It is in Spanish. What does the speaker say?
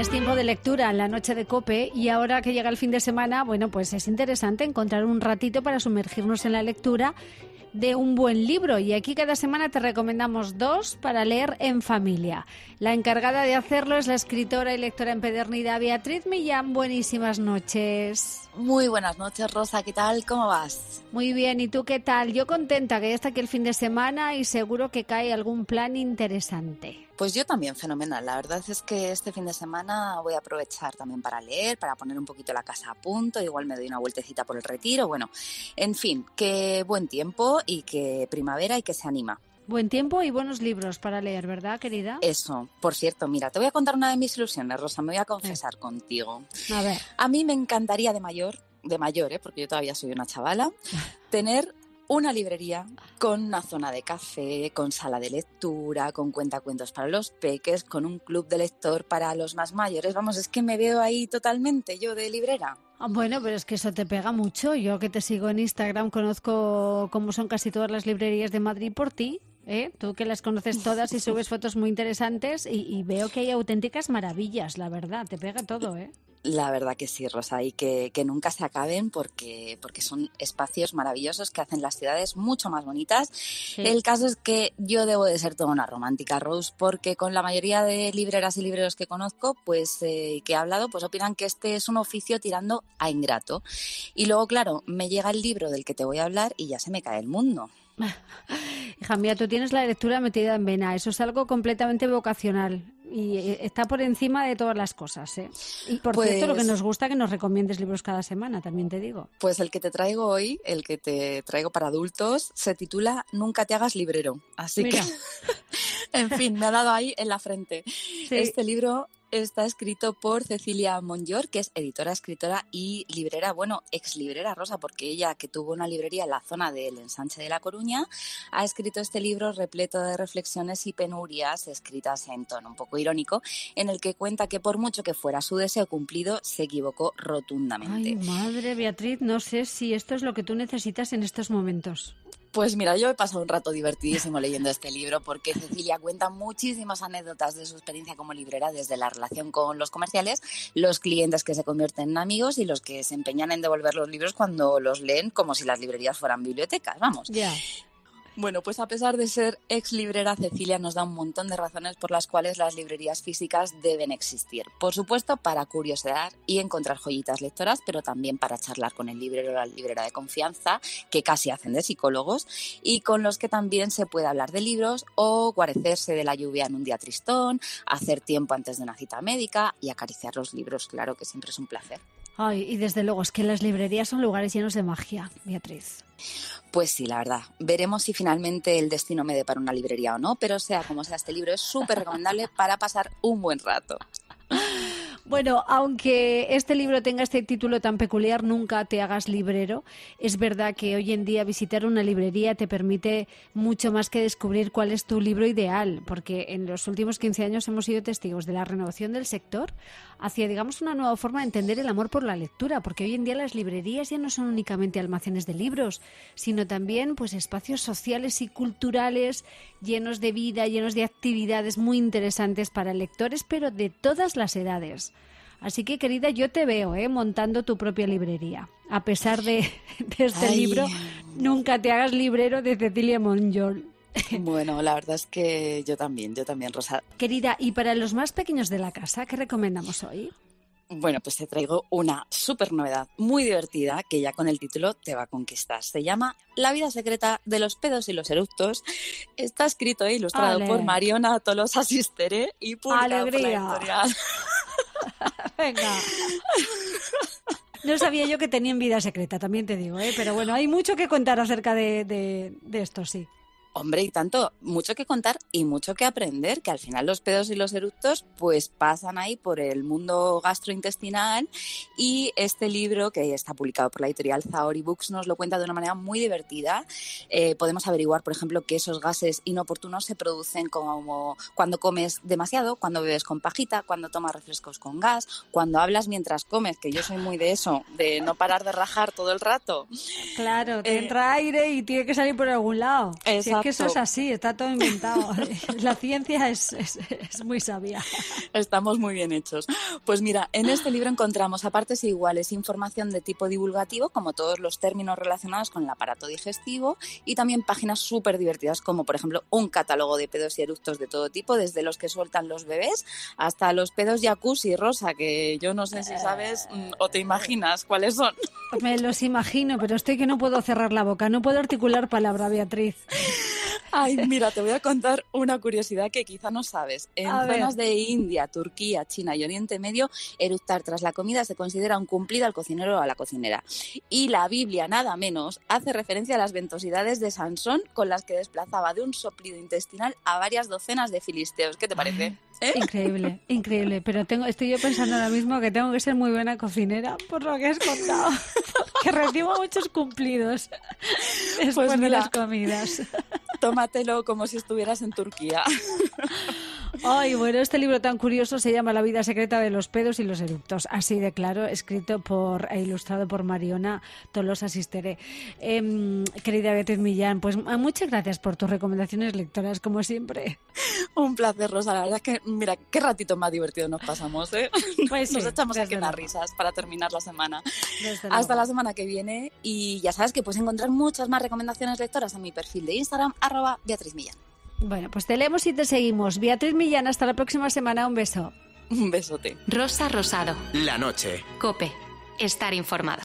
Es tiempo de lectura en la noche de COPE y ahora que llega el fin de semana, bueno, pues es interesante encontrar un ratito para sumergirnos en la lectura de un buen libro, y aquí cada semana te recomendamos 2 para leer en familia. La encargada de hacerlo es la escritora y lectora empedernida Beatriz Millán. Buenísimas noches. Muy buenas noches, Rosa, ¿qué tal? ¿Cómo vas? Muy bien, ¿y tú qué tal? Yo contenta que ya está aquí el fin de semana y seguro que cae algún plan interesante. Pues yo también, fenomenal. La verdad es que este fin de semana voy a aprovechar también para leer, para poner un poquito la casa a punto, igual me doy una vueltecita por el Retiro, bueno, en fin, que buen tiempo y que primavera y que se anima. Buen tiempo y buenos libros para leer, ¿verdad, querida? Eso, por cierto, mira, te voy a contar una de mis ilusiones, Rosa, me voy a confesar contigo. A ver. A mí me encantaría de mayor, porque yo todavía soy una chavala, tener una librería con una zona de café, con sala de lectura, con cuentacuentos para los peques, con un club de lector para los más mayores. Vamos, es que me veo ahí totalmente yo de librera. Bueno, pero es que eso te pega mucho. Yo que te sigo en Instagram conozco cómo son casi todas las librerías de Madrid por ti. Tú que las conoces todas y subes fotos muy interesantes y veo que hay auténticas maravillas, la verdad. Te pega todo, ¿eh? La verdad que sí, Rosa, y que nunca se acaben porque son espacios maravillosos que hacen las ciudades mucho más bonitas. Sí. El caso es que yo debo de ser toda una romántica, Rose, porque con la mayoría de libreras y libreros que conozco, pues que he hablado, pues opinan que este es un oficio tirando a ingrato. Y luego, claro, me llega el libro del que te voy a hablar y ya se me cae el mundo. Hija mía, tú tienes la lectura metida en vena, eso es algo completamente vocacional y está por encima de todas las cosas, ¿eh? Y por cierto, lo que nos gusta que nos recomiendes libros cada semana, también te digo. Pues el que te traigo hoy, el que te traigo para adultos, se titula Nunca te hagas librero, así Mira. Que, en fin, me ha dado ahí en la frente. Sí. Este libro está escrito por Cecilia Monllor, que es editora, escritora y librera, bueno, ex librera, Rosa, porque ella, que tuvo una librería en la zona del Ensanche de La Coruña, ha escrito este libro repleto de reflexiones y penurias escritas en tono un poco irónico, en el que cuenta que por mucho que fuera su deseo cumplido, se equivocó rotundamente. Ay, madre Beatriz, no sé si esto es lo que tú necesitas en estos momentos. Pues mira, yo he pasado un rato divertidísimo leyendo este libro porque Cecilia cuenta muchísimas anécdotas de su experiencia como librera, desde la relación con los comerciales, los clientes que se convierten en amigos y los que se empeñan en devolver los libros cuando los leen como si las librerías fueran bibliotecas, vamos. Ya. Bueno, pues a pesar de ser ex librera, Cecilia nos da un montón de razones por las cuales las librerías físicas deben existir. Por supuesto, para curiosear y encontrar joyitas lectoras, pero también para charlar con el librero o la librera de confianza, que casi hacen de psicólogos, y con los que también se puede hablar de libros o guarecerse de la lluvia en un día tristón, hacer tiempo antes de una cita médica y acariciar los libros, claro que siempre es un placer. Ay, y desde luego, es que las librerías son lugares llenos de magia, Beatriz. Pues sí, la verdad. Veremos si finalmente el destino me depara una librería o no, pero sea como sea, este libro es súper recomendable para pasar un buen rato. Bueno, aunque este libro tenga este título tan peculiar, Nunca te hagas librero, es verdad que hoy en día visitar una librería te permite mucho más que descubrir cuál es tu libro ideal, porque en los últimos 15 años hemos sido testigos de la renovación del sector hacia, digamos, una nueva forma de entender el amor por la lectura, porque hoy en día las librerías ya no son únicamente almacenes de libros, sino también pues espacios sociales y culturales llenos de vida, llenos de actividades muy interesantes para lectores, pero de todas las edades. Así que, querida, yo te veo montando tu propia librería. A pesar de este libro, Nunca te hagas librero, de Cecilia Monllor. Bueno, la verdad es que yo también, Rosa. Querida, y para los más pequeños de la casa, ¿qué recomendamos hoy? Bueno, pues te traigo una súper novedad, muy divertida, que ya con el título te va a conquistar. Se llama La vida secreta de los pedos y los eructos. Está escrito e ilustrado por Mariona Tolosa Sistere y publicado por la editorial. Venga. No sabía yo que tenían vida secreta, también te digo, pero bueno, hay mucho que contar acerca de esto, sí. Hombre, y tanto, mucho que contar y mucho que aprender, que al final los pedos y los eructos pues pasan ahí por el mundo gastrointestinal, y este libro, que está publicado por la editorial Zaori Books, nos lo cuenta de una manera muy divertida. Podemos averiguar, por ejemplo, que esos gases inoportunos se producen como cuando comes demasiado, cuando bebes con pajita, cuando tomas refrescos con gas, cuando hablas mientras comes, que yo soy muy de eso, de no parar de rajar todo el rato. Claro, te entra aire y tiene que salir por algún lado. Exacto. que eso es así, está todo inventado. La ciencia es muy sabia. Estamos muy bien hechos. Pues mira, en este libro encontramos a partes iguales información de tipo divulgativo, como todos los términos relacionados con el aparato digestivo, y también páginas súper divertidas, como por ejemplo un catálogo de pedos y eructos de todo tipo, desde los que sueltan los bebés hasta los pedos jacuzzi, Rosa, que yo no sé si sabes o te imaginas cuáles son. Me los imagino, pero estoy que no puedo cerrar la boca, no puedo articular palabra, Beatriz. Ay, mira, te voy a contar una curiosidad que quizá no sabes. En zonas de India, Turquía, China y Oriente Medio, eructar tras la comida se considera un cumplido al cocinero o a la cocinera. Y la Biblia, nada menos, hace referencia a las ventosidades de Sansón con las que desplazaba de un soplido intestinal a varias docenas de filisteos. ¿Qué te parece? Increíble, increíble. Pero estoy yo pensando ahora mismo que tengo que ser muy buena cocinera por lo que has contado. Que recibo muchos cumplidos después de las comidas. Tómatelo como si estuvieras en Turquía. Ay, bueno, este libro tan curioso se llama La vida secreta de los pedos y los eructos. Así de claro, escrito e ilustrado por Mariona Tolosa Sistere. Querida Beatriz Millán, pues muchas gracias por tus recomendaciones lectoras, como siempre. Un placer, Rosa. La verdad es que, mira, qué ratito más divertido nos pasamos, ¿eh? Pues sí, nos echamos aquí unas risas para terminar la semana. Hasta la semana que viene. Y ya sabes que puedes encontrar muchas más recomendaciones lectoras en mi perfil de Instagram, @Beatriz Millán. Bueno, pues te leemos y te seguimos. Beatriz Millán, hasta la próxima semana. Un beso. Un besote. Rosa Rosado. La noche. COPE. Estar informado.